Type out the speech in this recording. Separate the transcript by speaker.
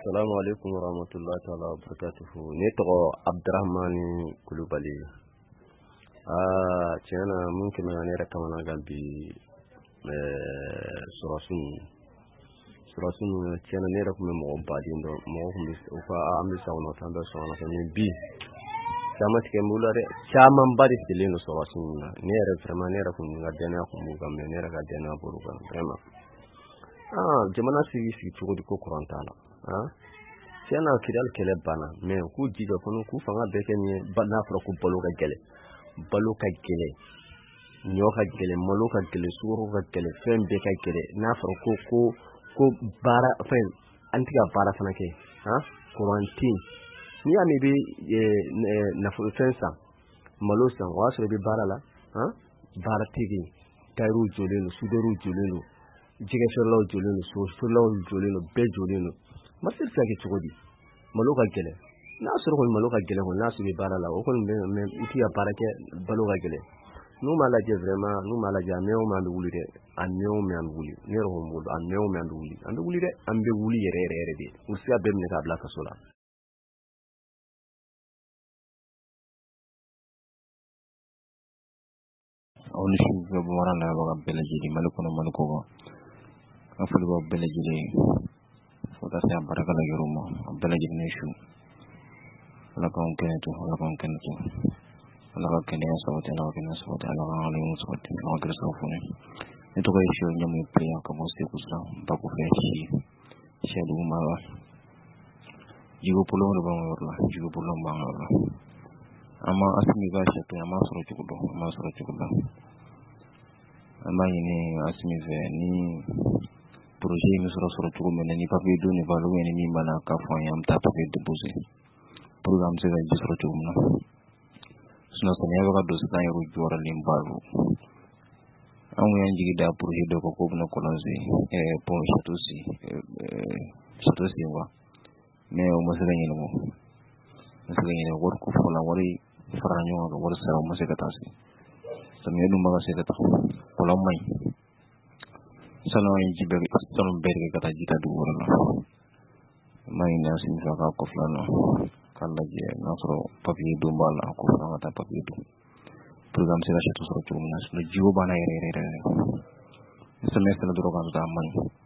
Speaker 1: Assalamu alaikum warahmatullahi ta'ala wabarakatuh. Ne tɔgɔ Abdurahmani Kulubali. Tiɲɛna mun kɛmɛ ne yɛrɛ kamana gan bi sɔrɔsun tiɲɛna ne yɛrɛ kun bɛ mɔgɔ baden dɔn, mɔgɔ kun bɛ an bɛ sɔn tan bɛ sɔn mais bi caman tigɛ n bolo dɛ, caman ba de sigilen don sɔrɔsun na. Ne yɛrɛ vraiment ne yɛrɛ kun ka dɛnɛya kun b'u kan, mais ne yɛrɛ ka dɛnɛya bɔr'u kan vraiment. Jamana sigi cogo di ko courant t'a la. Tiɲɛna Kidali kɛlɛ banna, mais k'u jija fana k'u fanga bɛɛ kɛ n'a fɔra ko balo ka gɛlɛn, ɲɔ ka gɛlɛn, malo ka gɛlɛn, sukaro ka gɛlɛn, fɛn bɛɛ ka gɛlɛn. N'a fɔra ko baara fɛn an tɛ ka baara fana kɛ, courant tɛ yen. N'i y'a mɛn i bɛ nafolo fɛn san, malo san, o y'a sɔrɔ i bɛ baara la, baara tɛ yen, tailleur jɔlen don, soudeur jɔlen don, jɛgɛfeerelaw jɔlen don, sofeerelaw jɔlen don, bɛɛ jɔlen don. Marché bɛ se ka kɛ cogo di? Malo ka gɛlɛn. N'a sɔrɔ kɔni malo ka gɛlɛn kɔni, n'a sɔrɔ i bɛ baara la, o kɔni bɛ mais i tɛ ka baara kɛ, balo ka gɛlɛn. N'u m'a lajɛ vraiment, n'u m'a lajɛ a mɛn o mɛn an bɛ wuli dɛ, a mɛn o mɛn an bɛ wuli. Ne yɛrɛ ko n bolo, a mɛn o mɛn an bɛ wuli. An bɛ wuli dɛ, an bɛ wuli yɛrɛ yɛrɛ de. U se ka bɛɛ minɛ k'a bila kaso la.
Speaker 2: Aw ni su bɛɛ bɔ wara la baga bɛɛ lajɛlen Mali kɔnɔ Mali kɔ kan. An foli b'aw bɛɛ lajɛlen fo ka se a barakala yɔrɔ ma, a bɛɛ lajɛlen ni su. Ala k'anw kɛnɛ to, Ala k'anw kɛnɛ to. Ala ka kɛnɛya sabati, Ala ka kɛnɛya sabati, Ala ka halimu sabati, Ala ka gɛrɛsɛgɛ foni. Ne tɔgɔ ye Seku Ɲamu Pereya ka bɔ Segu Siran, Bakɔfɛ Siyadugu Mara. Jiko polongo de b'an ka yɔrɔ la, jiko polongo b'an ka yɔrɔ la. An ma Asimi ka sɛto an m'a sɔrɔ cogo dɔn, an m'a sɔrɔ cogo dɔn. An b'a ɲini Asimi fɛ ni projet in bɛ sɔrɔ cogo min na, ni papier don ni balo ni min b'a la k'a fɔ an ye, an bɛ taa papier déposer pour que an bɛ se ka ji sɔrɔ cogo min na. Sinon samiya bɛ ka don sisan yɛrɛ jɔyɔrɔlen ba don. An kun y'an jigi da projet dɔ kan k'o bɛna kɔlɔnse pont château sen quoi, mais o ma se ka ɲɛnabɔ. Wari ko fɔla, wari fara ɲɔgɔn kan, wari sara o ma se ka taa se. Samiya dun b'a ka se ka taa, kɔlɔn man ɲi. Sanu an ye ji bɛɛ kɛ ka taa ji ta dugu wɛrɛ la. An b'a ɲini Asimi fɛ a k'a kɔfɛla la k'a lajɛ n'a sɔrɔ papier don b'a la, ko fɔ an ka taa papier don pour que an bɛ se ka château sɔrɔ cogo min na. Sinon jiko b'an na yɛrɛ yɛrɛ. Ni samiya sera dɔrɔn k'an bɛ taa man ɲi.